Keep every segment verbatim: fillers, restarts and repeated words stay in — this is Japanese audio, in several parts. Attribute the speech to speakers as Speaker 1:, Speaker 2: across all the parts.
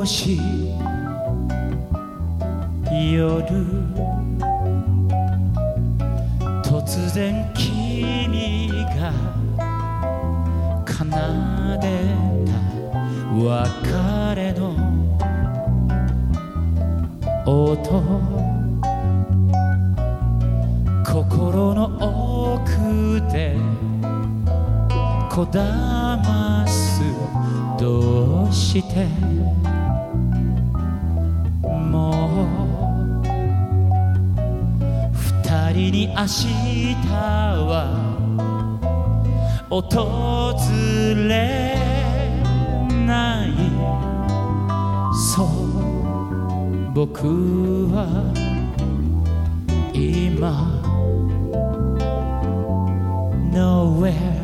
Speaker 1: し夜突然君が奏でた別れの音、心の奥でこだますどうしてもう二人に明日は訪れない。そう僕は今 Nowhere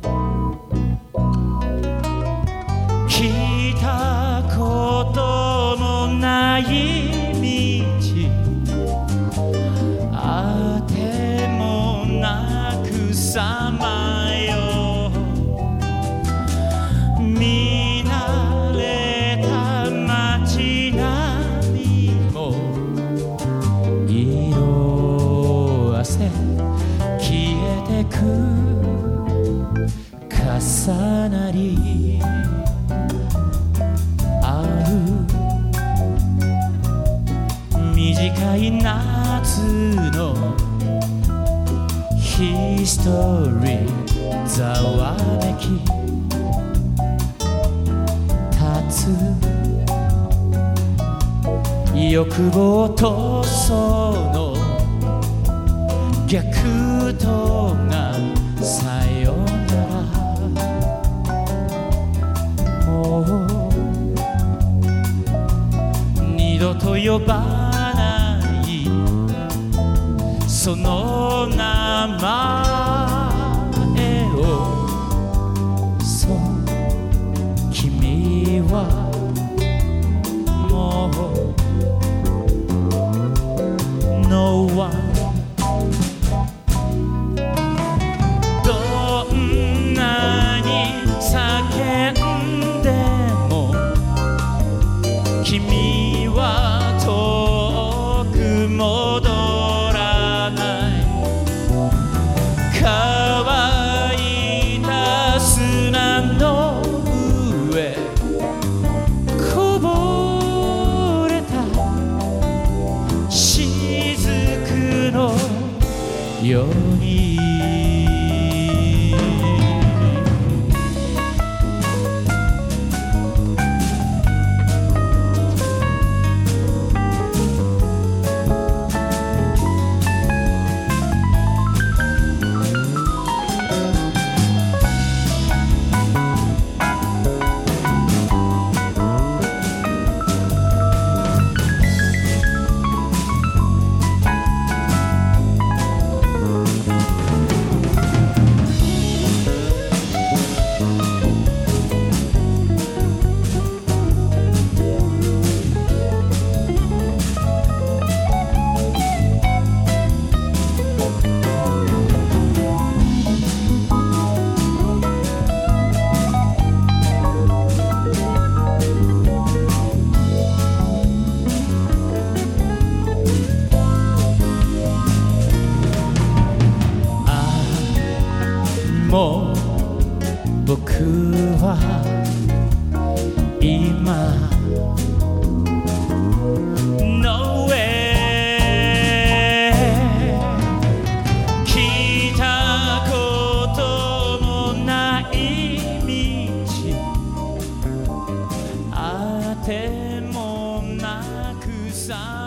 Speaker 1: 来たこともない道、あてもなくさまよ、見慣れた街並みも色あせ消えてく重なりある短い夏のヒストリー、ざわめき立つ欲望とその逆とがさよなら、もう二度と呼ばないその名前を、そう君はもう No one、 どんなに叫んでも君は遠く戻らない。乾いた砂の上こぼれた雫のように、もう僕は今 Nowhere 来たこともない道、あてもなくさ